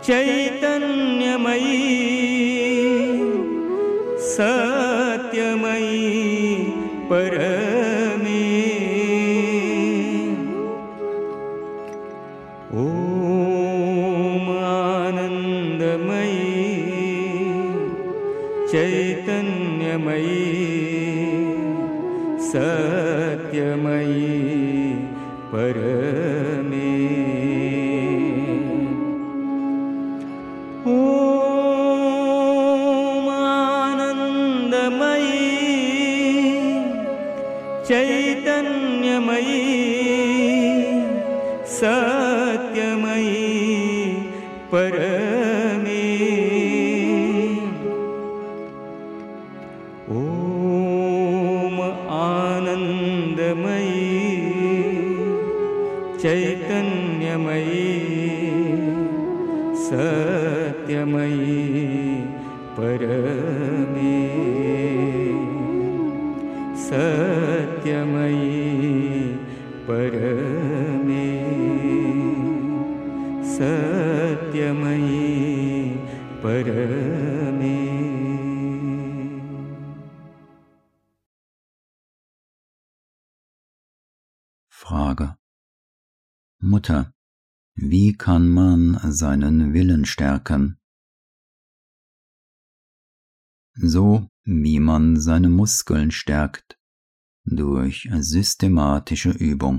चैतन्यमयी सत्यमयी परमे ॐ आनन्दमयी चैतन्यमयी सत्यमयी परमे ॐ आनन्दमयी चैतन्यमयी सत्यमयी परमे ॐ आनन्दमयी चैतन्यमयी सत्यमयी परमे सत्यमयी परमे सत्यमयी परमे Frage: Mutter, wie kann man seinen Willen stärken? So wie man seine Muskeln stärkt durch systematische Übung.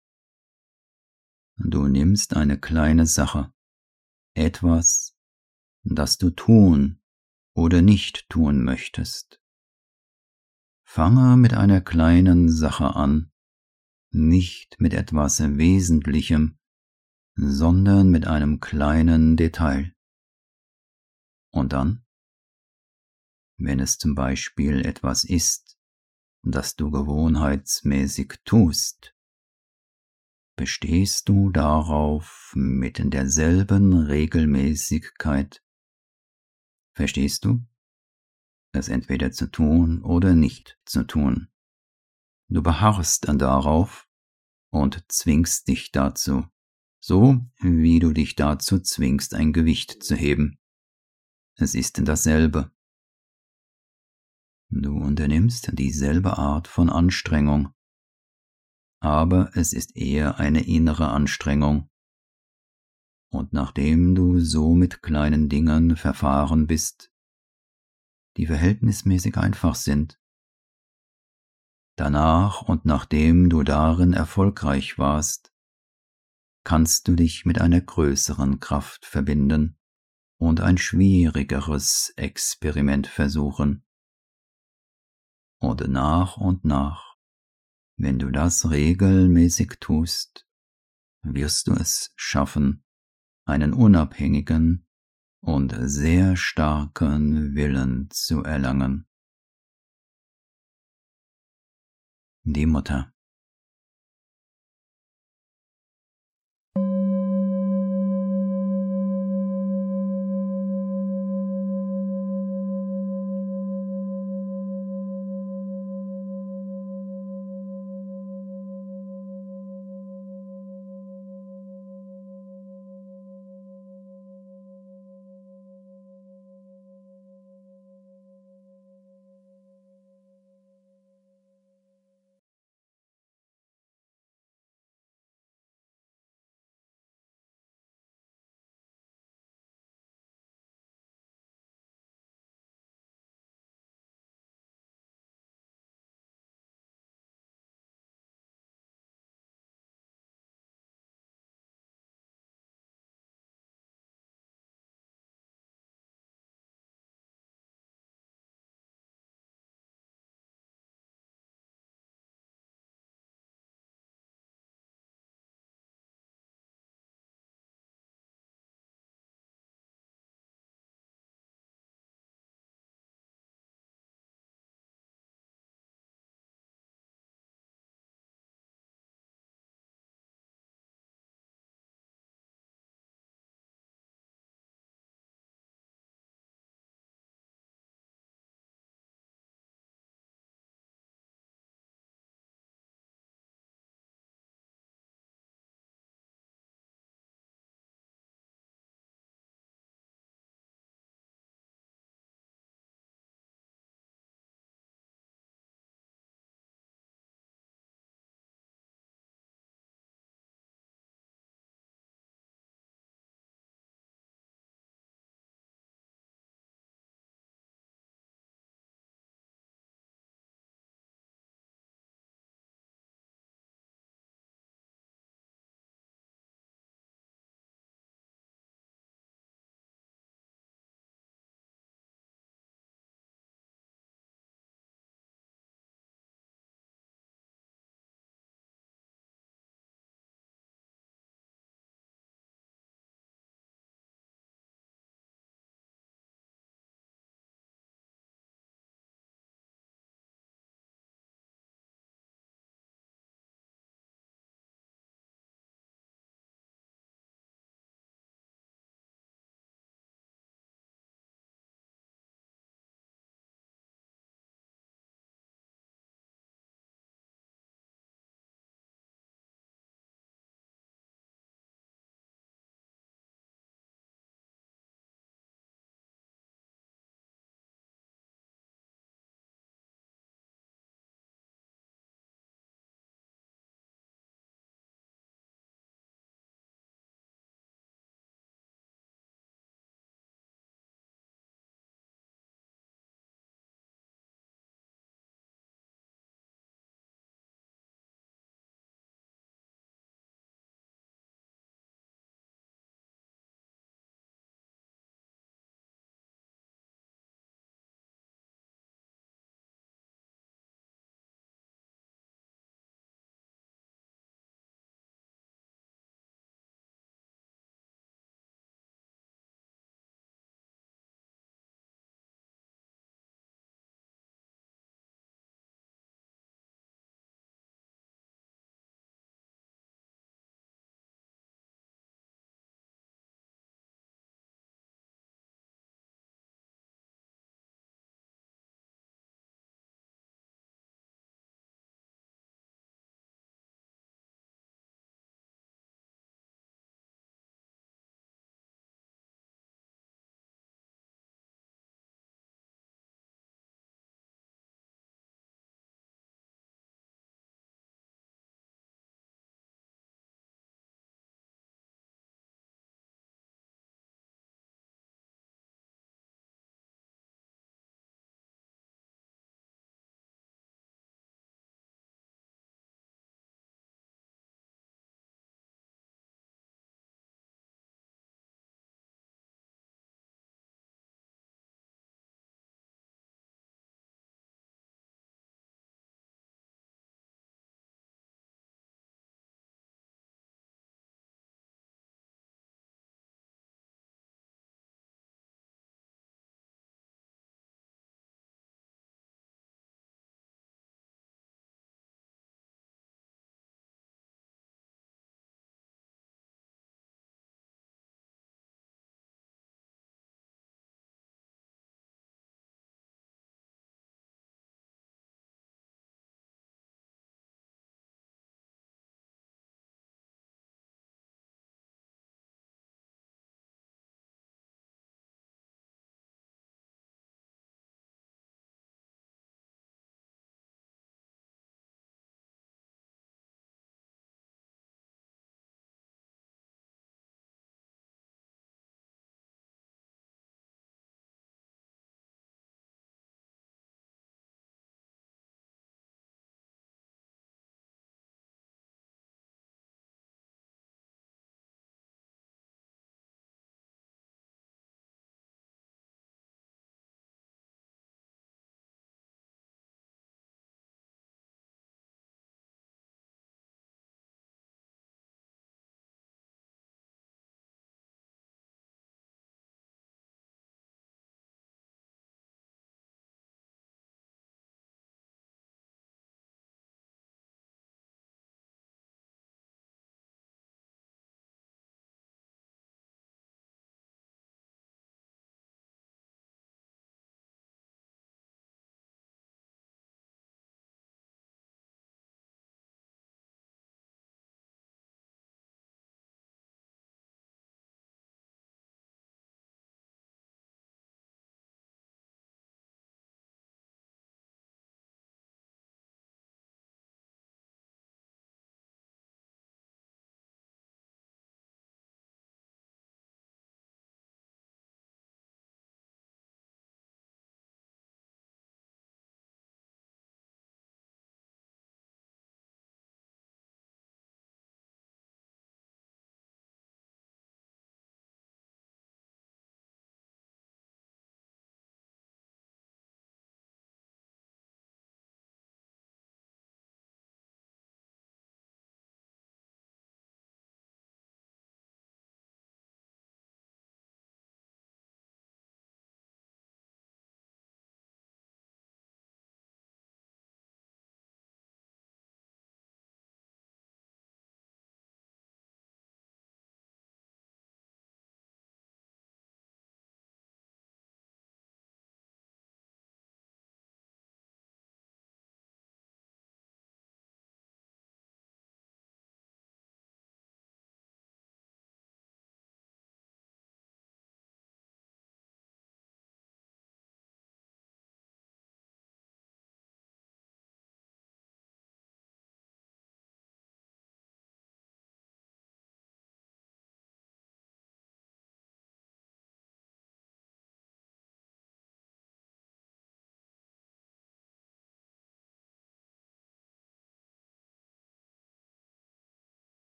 Du nimmst eine kleine Sache, etwas, das du tun oder nicht tun möchtest. Fange mit einer kleinen Sache an, nicht mit etwas Wesentlichem, sondern mit einem kleinen Detail. Und dann, wenn es zum Beispiel etwas ist, das du gewohnheitsmäßig tust, bestehst du darauf mit derselben Regelmäßigkeit. Verstehst du? Es entweder zu tun oder nicht zu tun. Du beharrst darauf und zwingst dich dazu, so wie du dich dazu zwingst, ein Gewicht zu heben. Es ist dasselbe. Du unternimmst dieselbe Art von Anstrengung, aber es ist eher eine innere Anstrengung. Und nachdem du so mit kleinen Dingen verfahren bist, die verhältnismäßig einfach sind, danach und nachdem du darin erfolgreich warst, kannst du dich mit einer größeren Kraft verbinden und ein schwierigeres Experiment versuchen. Und nach, wenn du das regelmäßig tust, wirst du es schaffen, einen unabhängigen und sehr starken Willen zu erlangen. Die Mutter: